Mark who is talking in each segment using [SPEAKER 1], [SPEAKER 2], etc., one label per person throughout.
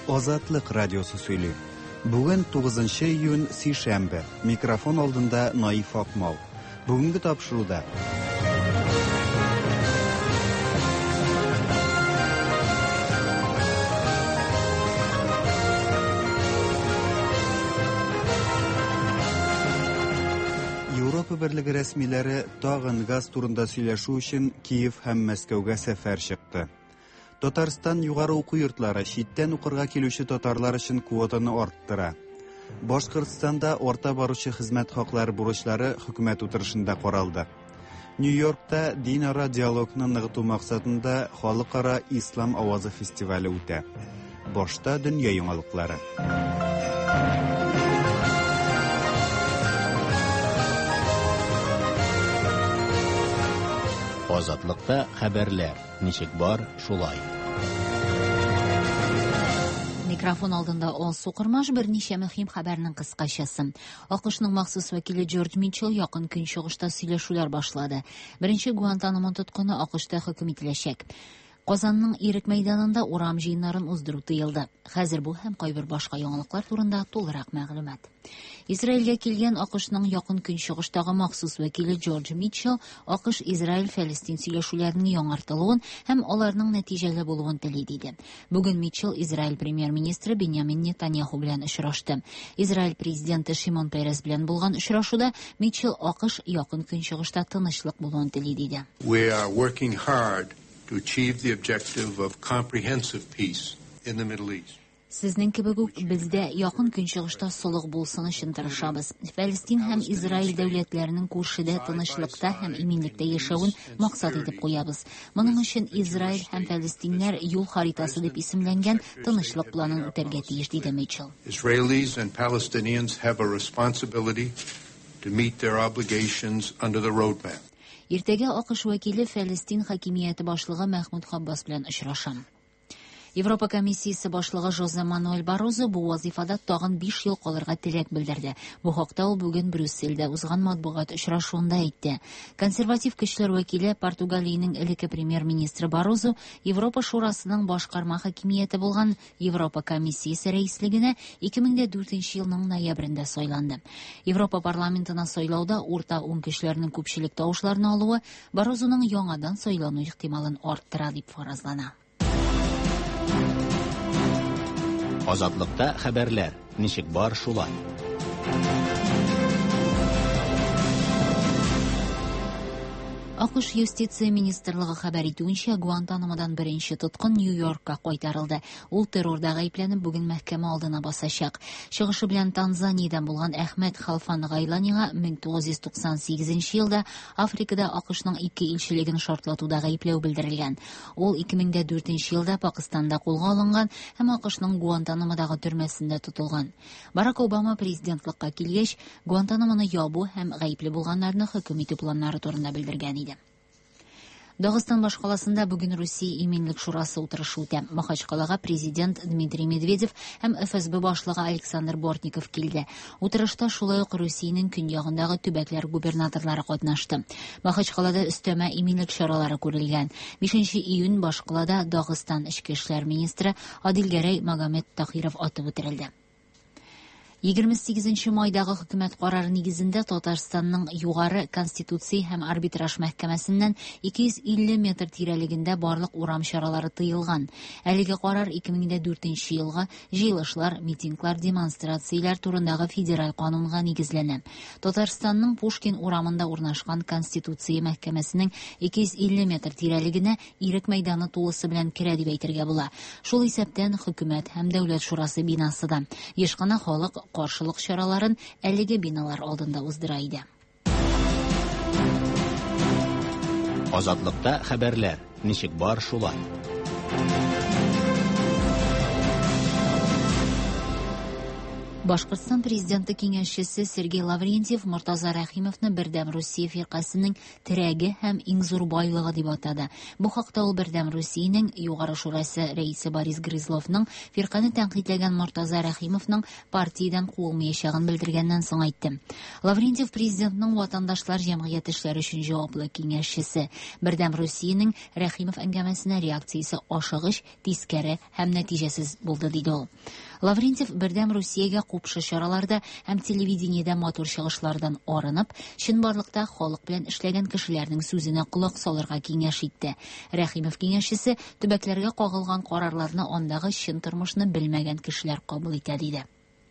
[SPEAKER 1] Азатлык радиосы сөйли. Бүген 9 июнь сишәмбе. Микрофон алдында Наиф Акмал. Бүгенге тапшыруда Европа Берлеге рәсмиләре тагын газ турында сөйләшү өчен Киев һәм Мәскәүгә сәфәр чыкты. Татарстан югары уку йортлары читтән укырга килүче татарлар өчен квотаны арттыра. Башкортстанда орта баручы хезмәт хаклары бурычлары хөкүмәт утырышында каралды. Нью-Йоркта динара диалогны ныгыту максатында халыкара ислам авазы фестивале үтә. Башта дөнья яңалыклары.
[SPEAKER 2] Азатлыкта хәбәрләр. Ничек бар, шулай.
[SPEAKER 3] Микрофон алдында Алсу Кырмаш берничә мөһим хәбәрнең кыскачасы. АКШның махсус вәкиле Джордж Митчелл якын көнчыгышта сөйләшүләр башлады. Беренче Гуантанамо тоткыны АКШта хөкем ителәчәк. Казанның Ирек мәйданында урам җыеннарын уздыру тыелды. Хәзер бу һәм кайбер башка яңалыклар турында тулырак мәгълүмат. Израильгә килгән АКШның якын көнчыгыштагы махсус вәкиле Джордж Митчелл АКШ-Израиль-Фәлестин сөйләшүләренең яңартылуын һәм аларның нәтиҗәле булуын тели диде. Бүген Митчелл Израиль премьер-министры Беньямин Нетаньяху белән очрашты. Израиль президенты Шимон Перес белән булган очрашуда Митчелл АКШ якын көнчыгышта тынычлык булуын тели диде.
[SPEAKER 4] We are working hard to achieve the objective of comprehensive peace in the Middle East.
[SPEAKER 3] Сезнең кебек үк бездә якын көнчыгышта солых булсын өчен тырышабыз. Фәлестин һәм Израиль дәүләтләренең күршедә тынычлыкта һәм иминлектә яшәвен максат итеп куябыз. Моның өчен Израиль һәм Фәлестиннәр юл харитасы дип исемләнгән тынычлык планын үтәргә тиеш, диде Митчелл.
[SPEAKER 4] Israelis and Palestinians have a responsibility to meet their obligations under the roadmap.
[SPEAKER 3] Иртәгә АКШ вәкиле Фәлестин хакимияте башлыгы Мәхмүд Хаббас белән очраша. Европа комиссиясе башлыгы Жозе Мануэль Барозо бу вазифада тагын 5 ел калырга теләк белдерде. Бу хакта ул бүген Брюсселдә узган матбугат очрашуында әйтте. Консерватив көчләр вәкиле Португалиянең элекке премьер-министры Барозо Европа шурасының башкарма хакимияте булган Европа комиссиясе рәислегенә 2004 елның ноябрендә сайланды. Европа парламентына сайлауда урта уң көчләрнең күпчелек тавышларны алуы Барозоның яңадан сайлану ихтималын арттыра дип фаразлана.
[SPEAKER 2] Азатлыкта хәбәрләр. Ничек бар, шулай.
[SPEAKER 3] АКШ юстиция министрлыгы хәбәр итүенчә, Гуантанамодан беренче тоткын Нью-Йоркка кайтарылды. Ул террорда гаепләнеп бүген мәхкәмә алдына басачак. Чыгышы белән Танзаниядән булган Әхмәд Халфан Гайланига 1998 елда Африкада АКШның 2 илчелеген шартлатуда гаепләү белдерелгән. Ул 2004 елда Пакистанда кулга алынган һәм АКШның Гуантанамодагы төрмәсендә тотылган. Барак Обама президентлыкка килгәч, Гуантанамоны ябу һәм гаепле булганнарны хөкем итү планнары турында белдергән иде. Дагыстан башкаласында бүген Русия иминлек шурасы утырышы үтә. Махачкалага президент Дмитрий Медведев һәм ФСБ башлыгы Александр Бортников килде. Утырышта шулай ук Русиянең көньягындагы төбәкләр губернаторлары катнашты. Махачкалада өстәмә иминлек чаралары күрелгән. 5 июнь Башкалада Дагыстан эчке эшләр министры Адилгәрәй Магомед Тахиров атып үтерелде. 28 майдагы хөкүмәт карары нигезендә Татарстанның югары конституция һәм арбитраж мәхкәмәсеннән 250 метр тирәлегендә барлык урам чаралары тыелган. Әлеге карар 2004 елга җыелышлар, митинглар, демонстрацияләр турындагы федераль канунга нигезләнә. Татарстанның Пушкин урамында урнашкан конституция мәхкәмәсенең 250 метр тирәлегенә Ирек мәйданы тулысы белән керә дип әйтергә була. Шул исәптән хөкүмәт һәм дәүләт шурасы бинасы да еш кына халык каршылык чараларын әлеге биналар алдында уздыра иде.
[SPEAKER 2] Азатлыкта хәбәрләр. Ничек бар, шулай.
[SPEAKER 3] Башкортстан президенты киңәшчесе Сергей Лаврентьев Муртаза Рәхимовны Бердәм Русия фиркасының терәге һәм иң зур байлыгы дип атады. Бу хакта ул Бердәм Русиянең Югары шурасы рәисе Борис Грызловның фирканы тәнкыйтьләгән Муртаза Рәхимовның партиядан куылмаячагын белдергәннән соң әйтте. Лаврентьев президентның ватандашлар җәмгыять эшләре өчен җаваплы киңәшчесе. Бердәм Русиянең Рәхимов әңгәмәсенә реакциясе ашыгыч, тискәре һәм нәтиҗәсез булды диде ул. Лаврентьев Бердәм Русиягә купшы чараларда һәм телевидениедә матур чыгышлардан арынып, чынбарлыкта халык белән эшләгән кешеләрнең сүзенә кулак салырга киңәш итте. Рәхимов киңәшчесе төбәкләргә кагылган карарларны андагы чын тормышны белмәгән кешеләр кабул итә диде.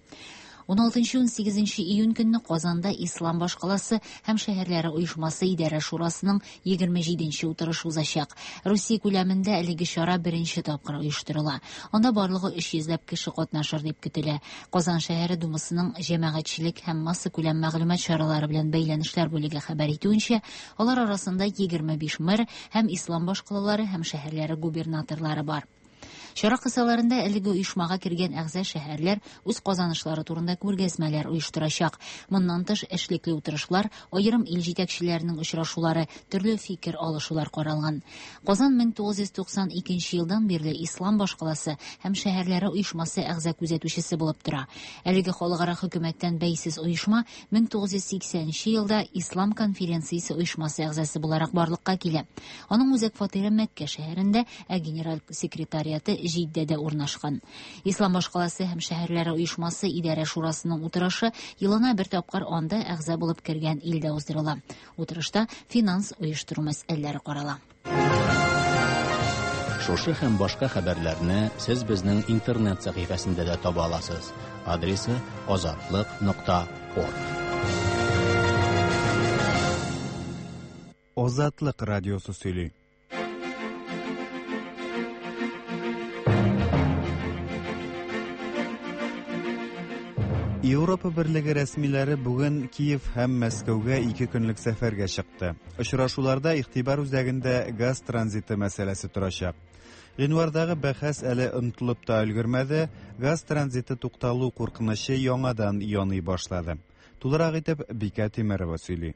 [SPEAKER 3] 16-18 июнь көнне Казанда Ислам башкаласы һәм шәһәрләре оешмасы идарә шурасының 27-нче утырышы узачак. Русия күләмендә әлеге чара беренче тапкыр оештырыла. Анда барлыгы 300 кеше катнашыр дип көтелә. Казан шәһәре думасының җәмәгатьчелек һәм масса күләм мәгълүмат чаралары белән бәйләнешләр бүлеге хәбәр итүенчә, алар арасында 25 мэр һәм ислам башкалалары һәм шәһәрләре губернаторлары бар. Чара кысаларында әлеге оешмага кергән әгъза шәһәрләр үз казанышлары турында күргәзмәләр оештырачак. Моннан тыш эшлекле утырышлар, аерым ил җитәкчеләренең очрашулары, төрле фикер алышулар каралган. Казан 1992 елдан бирле Ислам башкаласы һәм шәһәрләре оешмасы әгъза күзәтүчесе булып тора. Әлеге халыкара хөкүмәттән бәйсез оешма 1980 елда Ислам конференциясе оешмасы әгъзасы буларак барлыкка килә. Аның үзәк фатиры Мәккә шәһәрендә, ә генераль секретариаты Җиддәдә урнашкан. Ислам башкаласы һәм шәһәрләре оешмасы идарә шурасының утырышы елына бер тапкыр анда әгъза булып кергән илдә уздырыла. Утырышта финанс оештыру мәсьәләләре карала.
[SPEAKER 2] Шушы һәм башка хәбәрләрне сез безнең интернет сәхифәсендә дә таба аласыз. Адресы azatlык.org.
[SPEAKER 1] Азатлык радиосы сөйли. Европа Берлеге рәсмиләре бүген Киев һәм Мәскәүгә 2 көнлек сәфәргә чыкты. Очрашуларда игътибар үзәгендә газ транзиты мәсьәләсе торачак. Январдагы бәхәс әле онытылып та өлгермәде, газ транзиты тукталу куркынычы яңадан яный башлады. Тулырак итеп Бика Тимерова сөйли.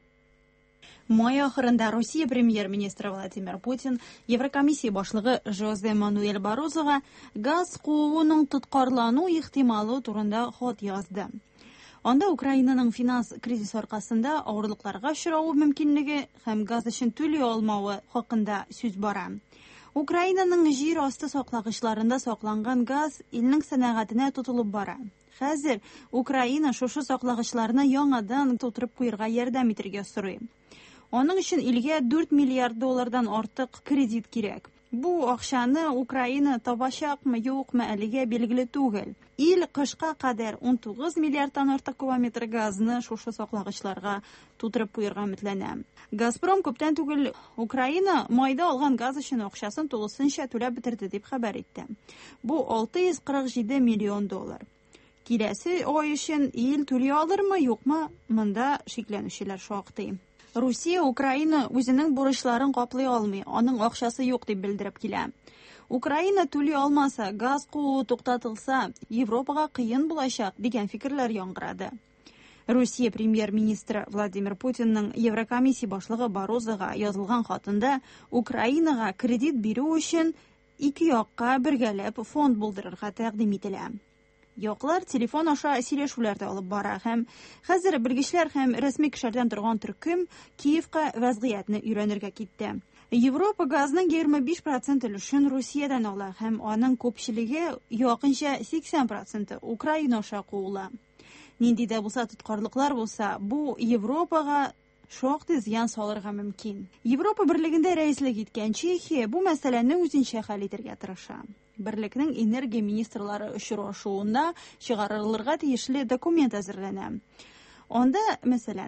[SPEAKER 5] Май ахырында Россия премьер-министры Владимир Путин Еврокомиссия башлыгы Жозе Мануэль Барозуга газ кууның тоткарлану ихтималы турында хат язды. Анда Украинаның финанс кризис аркасында авырлыкларга очрауы мөмкинлеге һәм газ өчен түли алмавы хакында сүз бара. Украинаның җир асты саклагычларында сакланган газ илнең сәнәгатенә тотылып бара. Хәзер Украина шушы саклагычларны яңадан тутырып куярга ярдәм итәргә сорый. Аның өчен илгә 4 миллиард доллардан артык кредит кирәк. Бу акчаны Украина табачакмы, юкмы әлегә билгеле түгел. Ил кышка кадәр 19 миллиардтан артык кубометр газны шушы саклагычларга тутырып куярга өметләнә. Газпром күптән түгел Украина майда алган газ өчен акчасын тулысынча түләп бетерде дип хәбәр итте. Бу 647 миллион доллар. Киләсе ай өчен ил түли алырмы, юкмы, монда шикләнүчеләр шактый. Русия Украина үзенең бурычларын каплый алмый, аның акчасы юк дип белдереп килә. Украина түли алмаса, газ куу туктатылса, Европага кыен булачак дигән фикерләр яңгырады. Русия премьер-министры Владимир Путинның Еврокомиссия башлыгы Барозуга язылган хатында Украинага кредит бирү өчен ике якка бергәләп фонд булдырырга тәкъдим ителә. Яклар телефон аша сөйләшүләрдә алып бара һәм хәзер белгечләр һәм рәсми кешеләрдән торган төркем Киевка вазгыятьне өйрәнергә китте. Европа газның 25% өлешен Русиядән ала һәм аның күпчелеге якынча 80% Украина аша куыла. Нинди дә булса тоткарлыклар булса, бу Европага шактый зыян салырга мөмкин. Европа берлегендә рәислек иткән Чехия бу мәсьәләне үзенчә хәл итәргә тырыша. Берлекнең энергия министрлары очрашуында чыгарылырга тиешле документ әзерләнә. Анда, мәсәлән,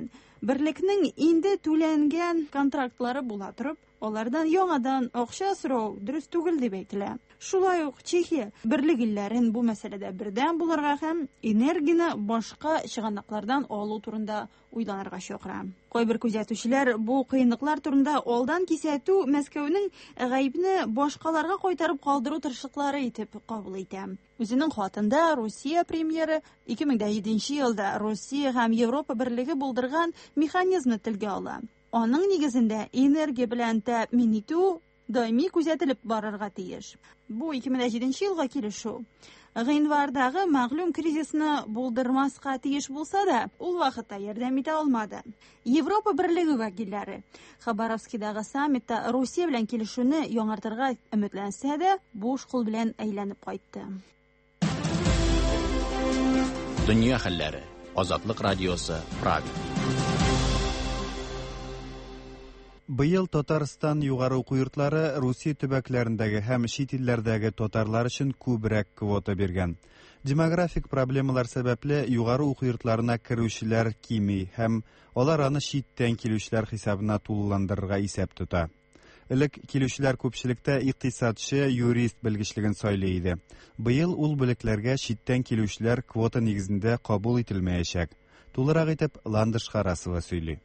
[SPEAKER 5] Берлекнең инде түләнгән контрактлары була торып, алардан яңадан акча сорау дөрес түгел дип әйтелә. Шулай ук Чехия берлек илләрен бу мәсьәләдә бердәм булырга һәм энергияны башка чыганаклардан алу турында уйланырга чакыра. Кайбер күзәтүчеләр бу кыенлыклар турында алдан кисәтү Мәскәүнең гаибне башкаларга кайтарып калдыру тырышлыклары итеп кабул итә. Үзенең хатында Россия премьеры 2007 елда Россия һәм Европа берлеге булдырган механизмны телгә ала. Аның нигезендә энергия белән тәэмин итү даими күзәтелеп барырга тиеш. Бу 2007 елга килешү гыйнвардагы мәгълүм кризисны булдырмаска тиеш булса да, ул вакытта ярдәм итә алмады. Европа берлеге вәкилләре Хабаровскидагы саммитта Россия белән килешүне яңартырга өметләнсә дә, буш кул белән әйләнеп кайтты.
[SPEAKER 2] Дөнья хәлләре. Азатлык радиосы Прага.
[SPEAKER 1] Быел Татарстан югары уку йортлары Русия төбәкләрендәге һәм чит илләрдәге татарлар өчен күбрәк квота биргән. Демографик проблемалар сәбәпле югары уку йортларына керүчеләр кими һәм алар аны читтән килүчеләр хисабына тулыландырырга исәп тота. Элек килүчеләр күпчелектә икътисадчы, юрист белгечлеген сайлый иде. Быел ул бүлекләргә читтән килүчеләр квота нигезендә кабул ителмәячәк. Тулырак итеп Ландыш Харасова сөйли.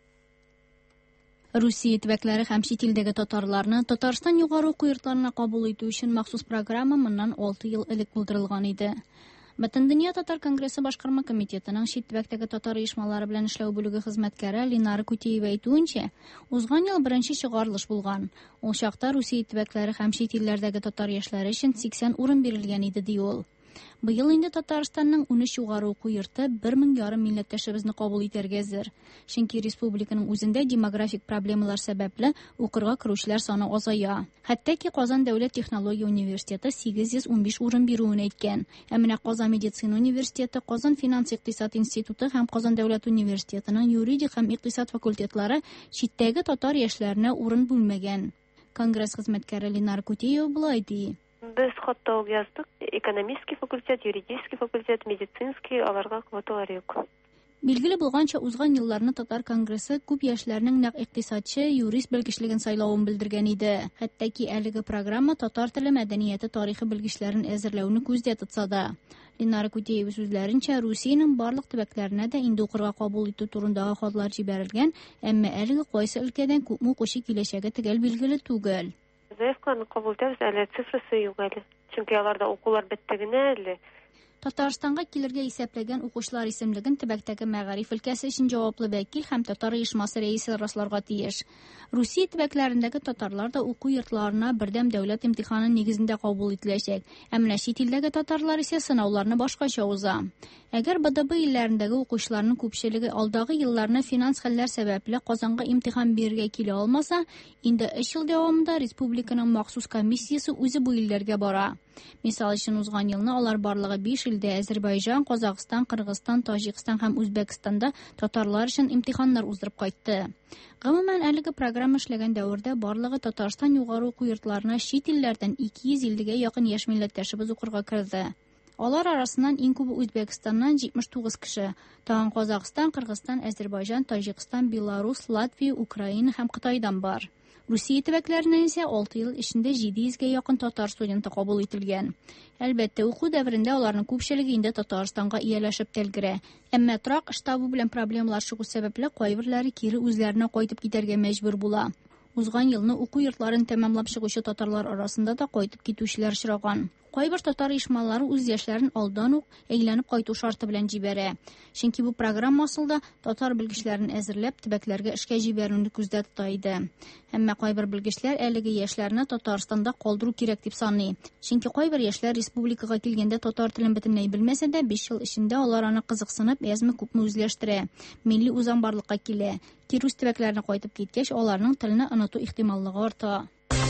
[SPEAKER 6] Русия төбәкләре һәм чит илдәге татарларны Татарстан югары уку йортларына кабул итү өчен махсус программа моннан 6 ел элек булдырылган иде. Бөтендөнья татар конгрессы башкарма комитетының чит төбәктәге татар оешмалары белән эшләү бүлеге хезмәткәре Линара Кутеева әйтүенчә, узган ел беренче чыгарылыш булган. Ул чакта Русия төбәкләре һәм чит илләрдәге татар яшьләре өчен 80 урын бирелгән иде ди ул. Быел инде Татарстанның 13 югары уку йорты 1500 милләттәшебезне кабул итәргә әзер. Чөнки республиканың үзендә демографик проблемалар сәбәпле укырга керүчеләр саны азая. Хәтта ки Казан дәүләт технология университеты 815 урын бирүен әйткән. Ә менә Казан медицина университеты, Казан финанс-икътисад институты һәм Казан дәүләт университетының юридик һәм икътисад факультетлары читтәге татар яшьләренә урын бүлмәгән. Конгресс хезмәткәре Линар Кутеева булай ди.
[SPEAKER 7] Без хатта яздык. Экономический факультет, юридический факультет, медицинский, аларга квоталар юк.
[SPEAKER 6] Билгеле булганча, узган елларны татар конгрессы күп яшьләрнең нәкъ икътисадчы, юрист белгечлеген сайлавын белдергән иде. Хәтта ки әлеге программа татар теле, мәдәнияте, тарихы белгечләрен әзерләүне күздә тотса да. Линара Кутеева сүзләренчә, Русиянең барлык төбәкләренә дә инде укырга кабул итү турындагы хатлар җибәрелгән, әмма әлеге кайсы өлкәдән күпме укучы киләчәге төгәл билгеле түгел.
[SPEAKER 7] Заявканы кабул итәбез, әле цифрасы юк әле. Чөнки аларда укулар бетте генә әле.
[SPEAKER 6] Татарстанга килергә исәпләгән укучылар исемлеген төбәктәге мәгариф өлкәсе өчен җаваплы вәкил һәм татар оешмасы рәисе расларга тиеш. Русия төбәкләрендәге татарлар да уку йортларына бердәм дәүләт имтиханы нигезендә кабул ителәчәк. Ә менә чит илдәге татарлар исә сынауларны башкача уза. Әгәр БДБ илләрендәге укучыларның күпчелеге алдагы елларны финанс хәлләр сәбәпле Казанга имтихан бирергә килә алмаса, инде 3 ел дәвамында республиканың махсус комиссиясе үзе бу илләргә бара. Мисал өчен узган елны алар барлыгы 5 илдә Азәрбайҗан, Казакъстан, Кыргызстан, Таҗикстан һәм Үзбәкстанда татарлар өчен имтиханнар уздырып кайтты. Гомумән әлеге программа эшләгән дәвердә барлыгы Татарстан югары уку йортларына чит илләрдән 250-гә якын яшь милләттәшебез укырга керде. Алар арасыннан иң күбе Үзбәкстаннан 79 кеше, тагын Казакъстан, Кыргызстан, Азәрбайҗан, Таҗикстан, Беларус, Латвия, Украина һәм Кытайдан бар. Русия төбәкләренә исә 6 ел эчендә 700-гә якын татар студенты кабул ителгән. Әлбәттә, уку дәверендә аларның күпчелеге инде Татарстанга ияләшеп тәлгерә. Әмма торак штабы белән проблемалар чыгу сәбәпле кайберләре кире үзләренә кайтып китәргә мәҗбүр була. Узган елны уку йортларын тәмамлап чыгучы татарлар арасында да кайтып китүчеләр очраган. Кайбер татар оешмалары үз яшьләрен алдан ук әйләнеп кайту шарты белән җибәрә. Чөнки бу программа асылда татар белгечләрен әзерләп төбәкләргә эшкә җибәрүне күздә тота иде. Әмма кайбер белгечләр әлеге яшьләрне Татарстанда калдыру кирәк дип саный. Чөнки кайбер яшьләр республикага килгәндә татар телен бөтенләй белмәсә дә 5 ел эчендә алар аны кызыксынып, әзме күпме үзләштерә. Милли үзан барлыкка килә. Кирүс төбәкләренә кайтып киткәч, аларның теленә оныту ихтималлыгы арта.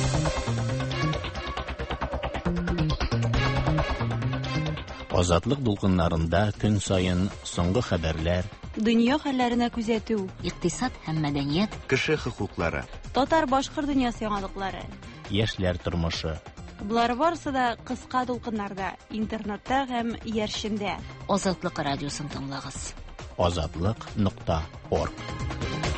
[SPEAKER 2] Азатлык дулкыннарында көн сайын соңгы хәбәрләр,
[SPEAKER 5] Дөнья хәлләренә күзәтү,
[SPEAKER 3] Икътисад һәм мәдәният,
[SPEAKER 1] Кеше хокуклары.
[SPEAKER 5] татар-башкыр дөньясы яңалыклары.
[SPEAKER 2] яшьләр тормышы.
[SPEAKER 5] Булар барысы да кыска дулкыннарда, интернетта һәм яршендә.
[SPEAKER 3] Азатлык радиосын тыңлагыз.
[SPEAKER 2] Азатлык.org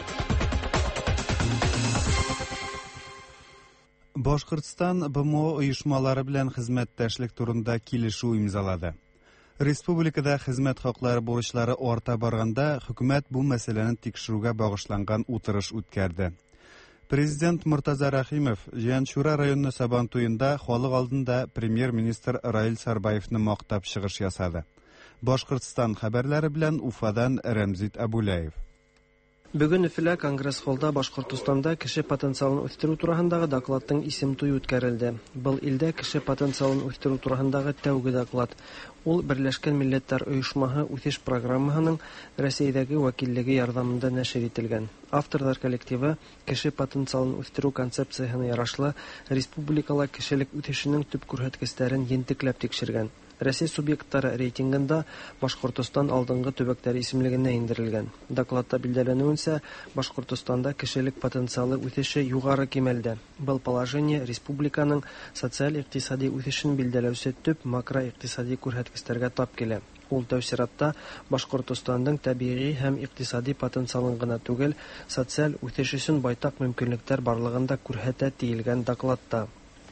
[SPEAKER 1] Башкортстан БМО оешмалары белән хезмәттәшлек турында килешү имзалады. Республикада хезмәт хаклары бурычлары арта барганда, хөкүмәт бу мәсьәләне тикшерүгә багышланган утырыш үткәрде. Президент Муртаза Рахимов Җаншура районы Сабантуенда халык алдында премьер-министр Раил Сарбаевны мактап чыгыш ясады. Башкортстан хәбәрләре белән Уфадан Рәмзит Абулаев.
[SPEAKER 8] Бүген Өфөлә Конгресс-холлда Башкортстанда кеше потенциалын үстерү турында докладтың исем туе үткәрелде. Был илдә кеше потенциалын үстерү турында тәүге доклад. Ул Берләшкән Милләтләр Оешмаһы үсеш программаһының Россиядәге вәкиллеге ярдәмендә нәшер ителгән. Авторлар коллективы кеше потенциалын үстерү концепциясына ярашлы республикала кешелек үсешенең төп күрсәткечләрен ентекләп тикшергән. Россия субъектлары рейтингында Башкортстан алдынгы төбәкләр исемлегенә индерелгән. Докладта билдәләнүенчә, Башкортстанда кешелек потенциалы үсеше югары кимәлдә. Был положение республиканың социаль-икътисади үсешен билдәләүче төп макроикътисади күрсәткечләргә тап килә. Ул тәфсиратта Башкортстанның табигый һәм икътисади потенциалын гына түгел, социаль үсеш өчен байтак мөмкинлекләр барлыгында күрсәтә диелгән докладта.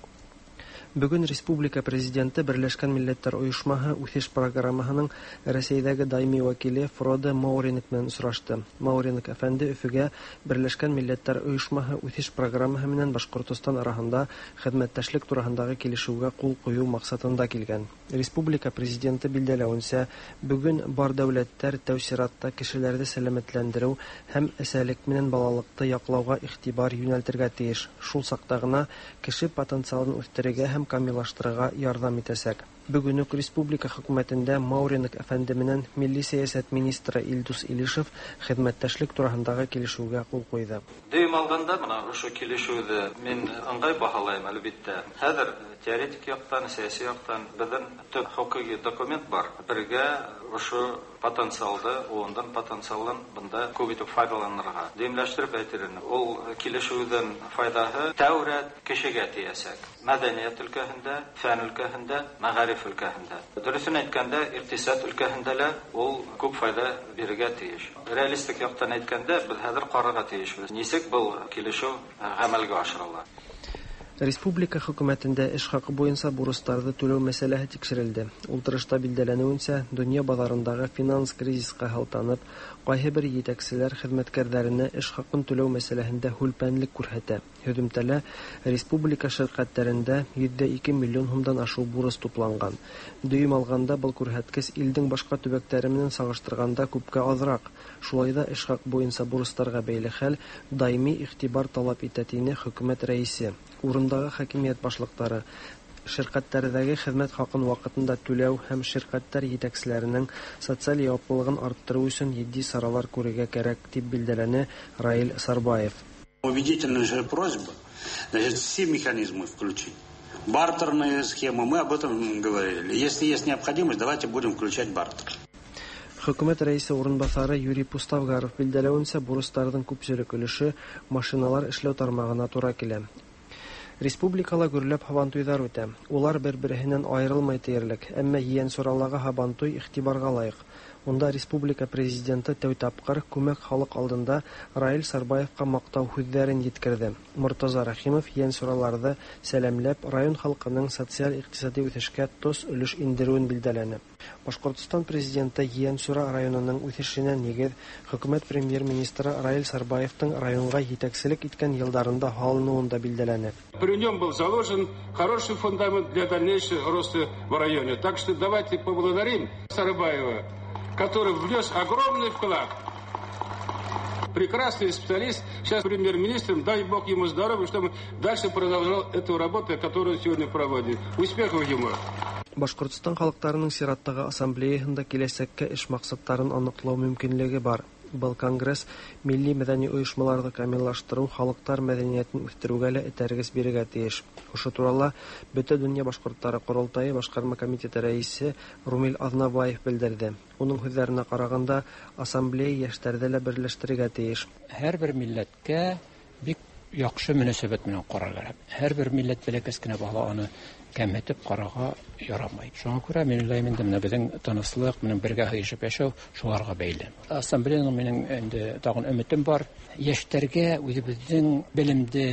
[SPEAKER 8] Бүген республика президенты Берләшкән Милләтләр Оешмаһы үсеш программаһының Россиядәге даими вәкиле Фроде Мауриник белән очрашты. Мауриник әфәнде Өфөгә Берләшкән Милләтләр Оешмаһы үсеш программаһы менән Башкортстан арасында хезмәттәшлек турында килешүгә кул кую максатында килгән. Республика президенты билдәләвенчә, бүген бар дәүләтләр тәүсиратта кешеләрне сәламәтләндерү һәм әсәлек менән балалыкты яклауга игътибар юнәлтергә тиеш. Шул сакта гына кеше потенциалын үстерергә һәм камиллаштырырга ярдәм итәсәк. Бүген үк республика хөкүмәтендә Мауриник әфәнде менән милли сәясәт министры Илдус Илишев хезмәттәшлек турында килешүгә кул куйды.
[SPEAKER 9] Дөйм алганда, менә ошо килешүне мин аңгай баһалайм әлбәттә. Хәзер теоретик яктан, сәяси яктан безнең төп хокуки документ бар. Бергә ошо потенциалды, ондан потенциалын бында күп итеп файдаланырга. Дөймләштереп әйтерен, ул килешүдән файдаһы тәүрәт кешегә тиясәк. Мәдәният өлкәһендә, фән өлкәһендә, мәгариф өлкәһендә. Дөресен әйткәндә, икътисад өлкәһендә лә ул күп файда бирергә тиеш. Реалистик яктан әйткәндә, без хәзер карарга тиешбез. Ничек бу килешү гамәлгә ашырыла?
[SPEAKER 8] Республика хөкүмәтендә эш хакы буенча бурычларны түләү мәсьәләсе тикшерелде. Утырышта билдәләнүенчә, дөнья базарындагы финанс кризиска һәлтанып, кайһы бер җитәкчеләр хезмәткәрләренә эш хакын түләү мәсьәләсендә хулпәнлек күрсәтә. Һөҗүмтәлә республика ширкәтләрендә 102 миллион сумдан ашу бурыс тупланган. Дөйм алганда был күрсәткеч илдең башка төбәкләре белән сагыштырганда күпкә азрак. Шулай да эш хак буенча бурычларга бәйле хәл даими игътибар таләп итә дине хөкүмәт рәисе. Урындагы хакимият башлыклары ширкәтләрдәге хезмәт хакын вакытында түләү һәм ширкәтләр җитәкчеләренең социаль җаваплылыгын арттыру өчен җитди саралар күрергә кирәк дип билдәләнә Раил Сарбаев.
[SPEAKER 10] Убедительная же просьба, значит, все механизмы включить. Бартерные схемы, мы об этом говорили. Если есть необходимость, давайте будем включать бартер.
[SPEAKER 8] Хөкүмәт рәисе урынбасары Юрий Пуставгаров билдәләвенчә, бурычларның күпчелек өлеше машиналар эшләү тармагына туры килә. Республикала гөрләп һабантуйдар үтә. Улар бер-береннән аерылмай тиярлек, әмма Җиәнсураллага һабантуй игътибарга лаек. Унда республика президенты тәү тапкыр күмәк халык алдында Раил Сарбаевка мактау сүзләрен җиткерде. Муртаза Рахимов Җиәнсуралларда сәламләп район халкының социаль-икътисади үсешкә тос өлеш индерүен билдәләнә. Башкортстан президенты Җиәнсура районының үсешенә нигез хөкүмәт премьер-министры Раил Сарбаевның районга җитәкчелек иткән елларында һалынуында билдәләнә.
[SPEAKER 11] При нем был заложен хороший фундамент для дальнейшего роста в районе. Так что давайте поблагодарим Сарбаева, который внес огромный вклад. Прекрасный специалист, сейчас премьер-министром, дай Бог ему здоровья, чтобы дальше продолжал эту работу, которую сегодня проводит. Успехов ему!
[SPEAKER 8] Башкортстан халыкларының сираттагы ассамблеясында киләчәккә эш максаттарын аныклау мөмкинлеге бар. Был конгресс милли мәдәни оешмаларны камиллаштыру, халыклар мәдәниятен үстерүгә лә этәргес бирергә тиеш. Ошо турыда Бөтә дөнья башкортлары корылтайы башкарма комитеты рәисе Румил Азнабаев белдерде. Уның сүзләренә караганда, ассамблея яшьләрне дә берләштерергә тиеш.
[SPEAKER 12] Һәрбер милләткә бик яхшы мөнәсәбәт белән карарга. Һәрбер милләт бәләкәс кенә аны кәмһетеп карарга ярамый. Шуңа күрә мин уйлыйм инде менә безнең тынычлык, менә бергә яшәп яшәү шуларга бәйле. Ассамблеяның минем инде тагын өметем бар. Яшьләргә үзебезнең белемде,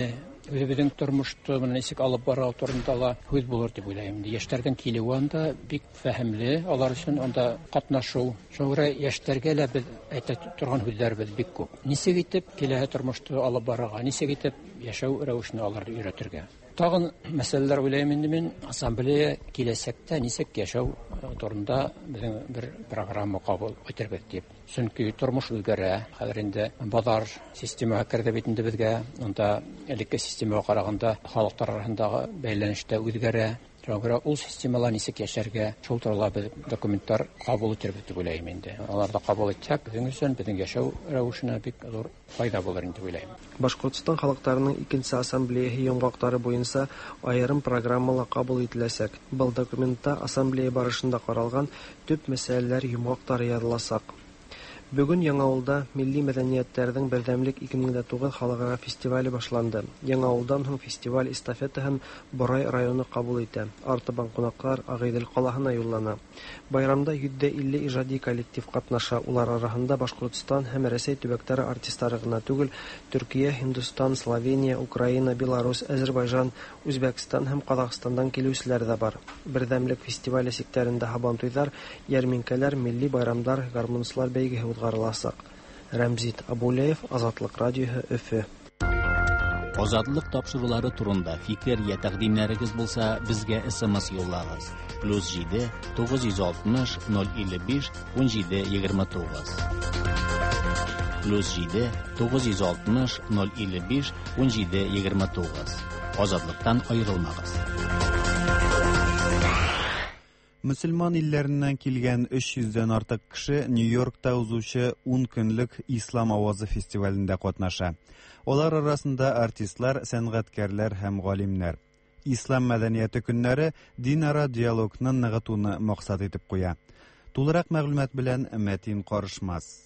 [SPEAKER 12] Үзебезнең тормышты ничек алып бару турында сүз булыр дип уйлыйм. Яшьләргә килү анда бик фәһемле, алар өчен анда катнашу. Шуңа яшьләргә лә без әйтә торган сүзләрбез бик күп. Ничек итеп киләһе тормышты алып барырга, ничек итеп яшәү рәвешен аларга өйрәтергә. Тагын мәсьәләләр уйлыйм инде мин. Ассамблея киләсәктә ничек яшәү турында безнең бер программа кабул итәрбез дип. Чөнки тормыш үзгәрә. Хәзер инде базар системага кертә бит инде безгә. Анда элекке системага караганда халыклар арасындагы бәйләнеш тә үзгәрә. Шуңа ул системалар ничек яшәргә, шул турында без документлар кабул итәрбез дип уйлыйм инде. Аларда кабул итсәк, безнең өчен безнең яшәү рәвешенә бик зур файда булыр дип уйлыйм.
[SPEAKER 8] Башкортстан халыкларының 2нче ассамблеяһы йомгаклары буенча аерым программалар кабул ителәчәк. Бу документта ассамблея барышында каралган төп мәсьәләләр йомгаклары язылачак. Бүген Яңавылда милли мәдәниятләрнең бердәмлек 2009 халыкара фестивале башланды. Яңавылдан һәм фестиваль эстафетаһын Борай районы кабул итә. Артыбан кунаклар Агыйдел калаһына юллана. Байрамда 150 иҗади коллектив катнаша. Улар арасында Башкортстан һәм Рәсәй төбәкләре артистлары гына түгел, Төркия, Һиндстан, Словения, Украина, Беларусь, Азәрбайҗан, Үзбәкстан һәм Казакъстандан килүчеләр дә бар. Бердәмлек фестивале сектарында һабантуйдар, ярминкәләр, милли байрамдар, гармунчылар бәйгеһе узгарылачак. Рәмзит Абулеев, Азатлык радиоһы, Өфе.
[SPEAKER 2] Азатлык тапшырулары турында фикер я тәкъдимнәрегез булса, безгә SMS юллагыз. +7 960 055 1729. +7 960 055 1729. Азатлыктан аерылмагыз.
[SPEAKER 1] Мөселман илләреннән килгән 300дән артык кеше Нью-Йоркта узучы 10 көнлек Ислам авазы фестивалендә катнаша. Алар арасында артистлар, сәнгатькәрләр һәм галимнәр. Ислам мәдәнияте көннәре динара диалогны ныгытуны максат итеп куя. Тулырак мәгълүмат белән Мәтин Карышмас.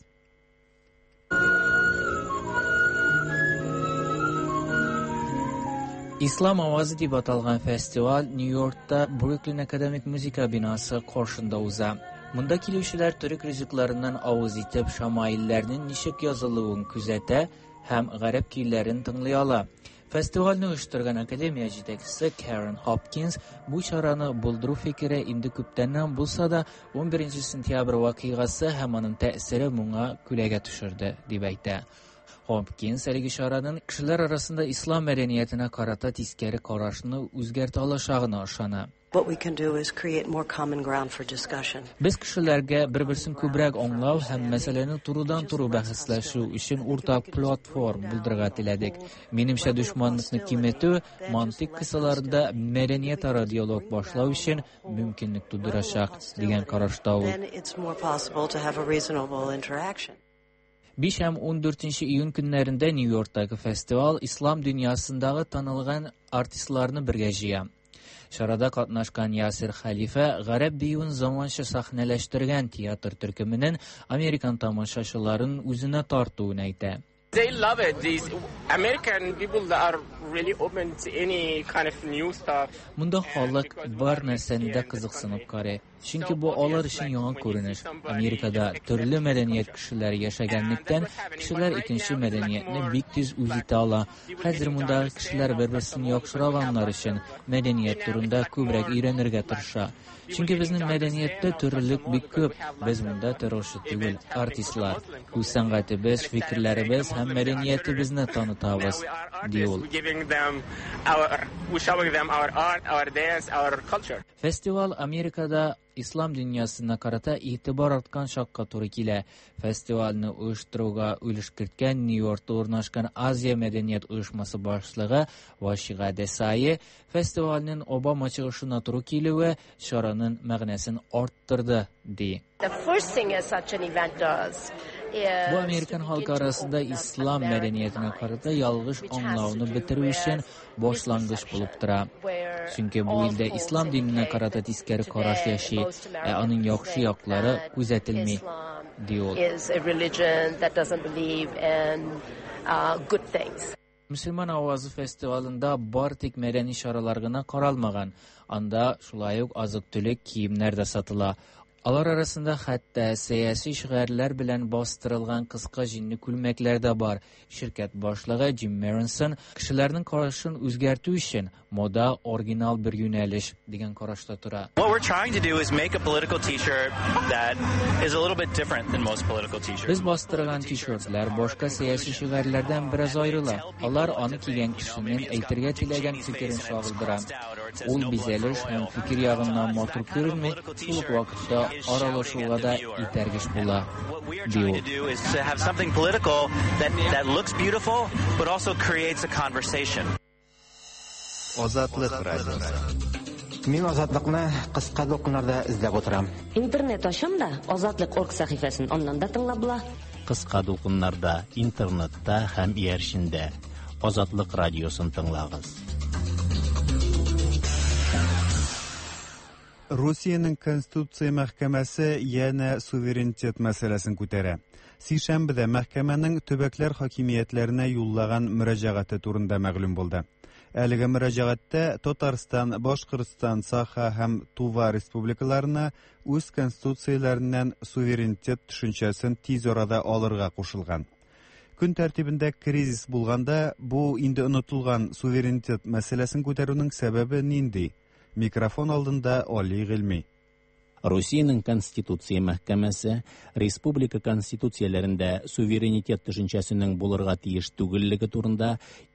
[SPEAKER 13] Ислам авазы дип аталган фестиваль Нью-Йоркта Бруклин академик музыка бинасы каршында уза. Монда килүчеләр төрек ризыкларыннан авыз итеп шамаилләрнең ничек язылуын күзәтә һәм гарәп көйләрен тыңлый ала. Фестивальне оештырган академия җитәкчесе Карен Хопкинс бу чараны булдыру фикере инде күптәннән булса да 11 сентябрь вакыйгасы һәм аның тәэсире моңа күләгә төшерде дип әйтә. Хопкинс әлеге чараның кешеләр арасында ислам мәдәниятенә карата тискәре карашны үзгәртә алачагына ышана. Без кешеләргә бер-берсен күбрәк аңлау һәм мәсьәләне турыдан-туры бәхәсләшү өчен уртак платформа булдырырга теләдек. Минемчә, дошманлыкны киметү мантык кысаларында мәдәният-ара диалог башлау өчен мөмкинлек тудырачак дигән карашта ул. 5 һәм 14 июнь көннәрендә Нью-Йорктагы фестиваль ислам дөньясындагы танылган артистларны бергә җыя. Чарада катнашкан Ясир Халифа гарәп биюен заманча сахнәләштергән театр төркеменең американ тамашачыларын үзенә тартуын әйтә.
[SPEAKER 14] They love it. These American people that are really open to any kind of new stuff.
[SPEAKER 13] Монда халык бар нәрсәне дә кызыксынып карый. Чөнки бу алар өчен яңа күренеш. Америкада төрле мәдәният кешеләре яшәгәнлектән, кешеләр икенче мәдәниятне бик тиз үзитә ала. Хәзер монда кешеләр бер-берсен яхшыраганнар өчен мәдәният турында күбрәк өйрәнергә тырыша. Чөнки безнең мәдәниятта төрлелек бик күп. Без монда торышы түгел, артистлар. Үз сәнгатебез, фикерләребез һәм мәдәниятебезне танытабыз, ди ул. Фестиваль Америкада ислам дөньясына карата игътибар арткан чакка туры килә. Фестивальне оештыруга өлеш керткән Нью-Йоркта урнашкан Азия мәдәният оешмасы башлыгы Вашига Десайи фестивальнең Обама чыгышына туры килүе чараның мәгънәсен арттырды, ди. Бу американ халкы арасында ислам мәдәниятенә карата ялгыш аңлауны бетерү өчен башлангыч булып тора. Чөнки бу илдә ислам диненә карата тискәре караш яши, аның яхшы яклары күзәтелми, ди ул. Мөселман авазы фестивалында бар тик мәдәни чаралар гына каралмаган. Анда шулай ук азык-төлек, киемнәр дә сатыла. Алар арасында хәтта сәяси шигырьләр белән бастырылган кыска җинле күлмәкләр дә бар. Ширкәт башлыгы Джим Мэронсон кешеләрнең карашын үзгәртү өчен мода оригинал бер юнәлеш дигән карашта тора.
[SPEAKER 15] What we're trying to do is make a political t-shirt that is a little bit different than most political t-shirts.
[SPEAKER 13] Без бастырган t-shirtlар башка сәяси шигырьләрдән бераз аерыла. Алар аны кигән кешенең әйтергә теләгән фикерен чагылдыра. Ул бизәлеш һәм фикер ягыннан матур күренми, шул ук вакытта аралашуга да итәргеч була.
[SPEAKER 15] What we are trying to do is to have something political that looks beautiful but also creates a conversation.
[SPEAKER 1] Азатлык радиосы.
[SPEAKER 16] Мин азатлыкны кыска докумнарда эзләп утырам.
[SPEAKER 17] Интернет ашам да Азатлык.org сәхифәсен аннан да тыңлап була.
[SPEAKER 2] Кыска дулкыннарда, интернетта һәм ияршендә Азатлык радиосын тыңлагыз.
[SPEAKER 1] Русиянең Конституция мәхкәмәсе яна суверенитет мәсьәләсен күтәрә. Сишәмбедә мәхкәмәнең төбәкләр хакимиятләренә юллаган мөрәҗәгате турында мәгълүм булды. Әлеге мөрәҗәгатьтә Татарстан, Башкортстан, Саха һәм Тува республикаларына үз конституцияләреннән суверенитет төшенчәсен тиз арада алырга кушылган. Көн тәртибендә кризис булганда, бу инде онытылган суверенитет мәсьәләсен күтәрүнең сәбәбе нинди? Микрофон алдында Али Гыйльми.
[SPEAKER 2] Русиянең Конституция мәхкәмәсе республика конституцияләрендә суверенитет төшенчәсенең булырга тиеш түгеллеге турында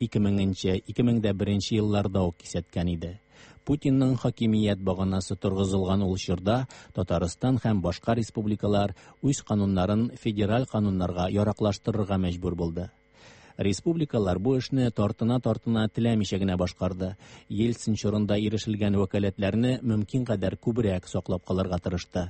[SPEAKER 2] 2000-2001 елларда ук кисәткән иде. Путинның хакимият баганасы торгызылган ул чорда Татарстан һәм башка республикалар үз кануннарын федераль кануннарга яраклаштырырга мәҗбүр булды. Республикалар бу эшне тартына теләмичә генә башкарды. Ельцин чорында ирешелгән вәкаләтләрне мөмкин кадәр күбрәк саклап калырга тырышты.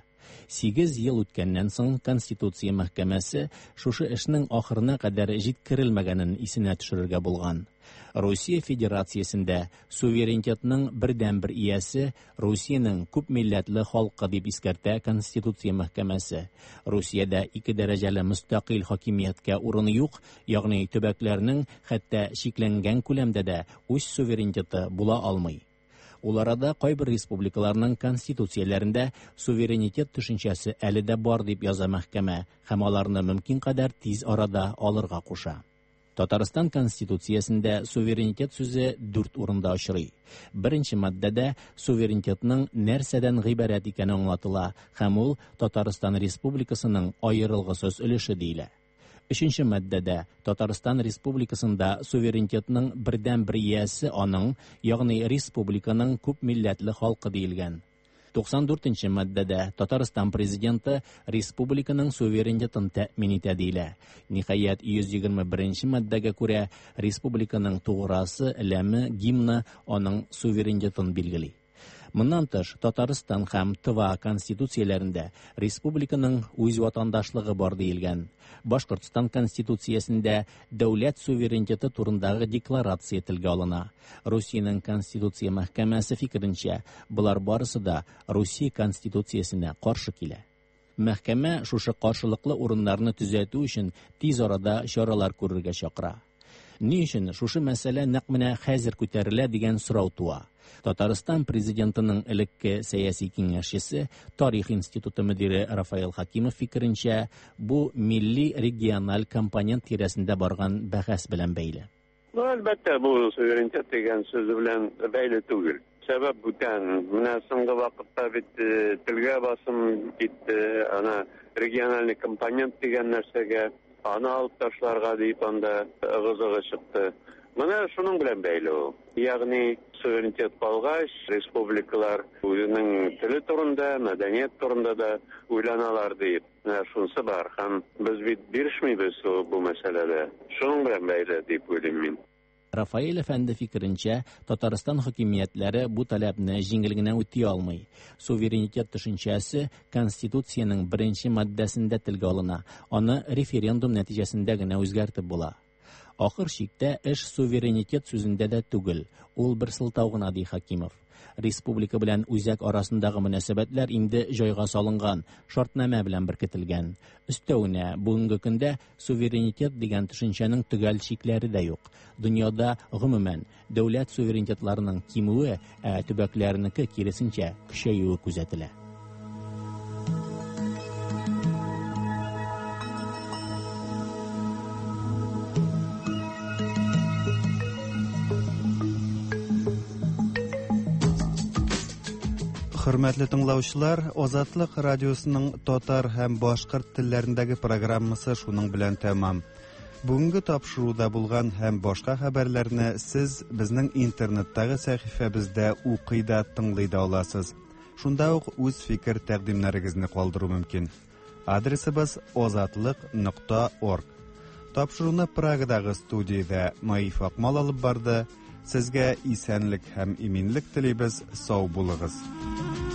[SPEAKER 2] 8 ел үткәннән соң Конституция мәхкәмәсе шушы эшнең ахырына кадәр җиткерелмәгәнен исенә төшерергә булган. Россия Федерациясендә суверенитетның бердән-бер иясе Русиянең күп милләтле халкы дип искәртә Конституция мәхкәмәсе. Русиядә 2 дәрәҗәле мөстәкыйль хакимияткә урыны юк, ягъни төбәкләрнең хәтта шикләнгән күләмдә дә үз суверенитеты була алмый. Ул арада кайбер республикаларның конституцияләрендә суверенитет төшенчәсе әле дә бар дип яза мәхкәмә һәм аларны мөмкин кадәр тиз арада алырга куша. Татарстан конституциясендә суверенитет сүзе 4 урында очрый. Беренче маддәдә суверенитетның нәрсәдән гыйбарәт икәне аңлатыла һәм ул Татарстан Республикасының аерылгысыз өлеше диелә. 3нче маддәдә Татарстан Республикасында суверенитетның бердән-бер иясе аның, ягъни республиканың күп милләтле халкы диелгән. 94нче маддәдә Татарстан президенты республиканың суверенитетын тәэмин итә диелә. Ниһаять 121нче маддәгә күрә республиканың туграсы, ләме, гимны аның суверенитетын билгели. Моннан тыш, Татарстан һәм Тыва конституцияләрендә республиканың үз ватандашлыгы бар диелгән. Башкортстан конституциясендә дәүләт суверенитеты турындагы декларация телгә алына. Русиянең Конституция мәхкәмәсе фикеренчә, булар барысы да Русия конституциясенә каршы килә. Мәхкәмә шушы каршылыклы урыннарны төзәтү өчен тиз арада чаралар күрергә чакыра. Ни өчен шушы мәсьәлә нәкъ менә хәзер күтәрелә дигән сорау туа. Татарстан президентының элекке сәяси киңәшчесе, Тарих институты мөдире Рафаэл Хакимов фикеренчә, бу милли региональ компонент тирәсендә барган бәхәс белән бәйле.
[SPEAKER 18] Әлбәттә, бу суверенитет дигән сүз белән бәйле түгел. Сәбәп бүтән, менә соңгы вакытта бит телгә басым китте, ана региональный компонент дигән нәрсәгә, аны алып ташларга дип анда ыгы-зыгы чыкты. Менә шуның белән бәйле ул. Ягъни суверенитет калгач, республикалар үзенең теле турында, мәдәният турында да уйланалар дип. Менә шунысы бар. Һәм без бит бирешмибез бу мәсьәләдә. Шуның белән бәйле дип уйлыйм мин.
[SPEAKER 2] Рафаэль әфәнде фикеренчә, Татарстан хакимиятләре бу таләпне җиңел генә үти алмый. Суверенитет төшенчәсе Конституциянең 1нче маддәсендә телгә алына. Аны референдум нәтиҗәсендә генә үзгәртеп була. Ахыр чиктә эш суверенитет сүзендә дә түгел, ул бер сылтау гына ди Хакимов. Республика белән үзәк арасындагы мөнәсәбәтләр инде җайга салынган, шартнамә белән беркетелгән. Өстәвенә, бүгенге көндә суверенитет дигән төшенчәнең төгәл чикләре дә юк. Дөньяда гомумән дәүләт суверенитетларының кимүе, төбәкләрнеке киресенчә көчәюе күзәтелә.
[SPEAKER 1] Хөрмәтле тыңлаучылар, Азатлык радиосының татар һәм башкорт телләрендәге программасы шуның белән тәмам. Бүгенге тапшыруда булган һәм башка хәбәрләрне сез безнең интернеттагы сәхифәбездә укый да тыңлый да аласыз. Шунда ук үз фикер тәкъдимнәрегезне калдыру мөмкин. Адресыбыз ozatlik.org. Тапшыруны Прагадагы студиядә Маиф Акмал алып барды. Сезгә исәнлек һәм иминлек телибез. Сау булыгыз.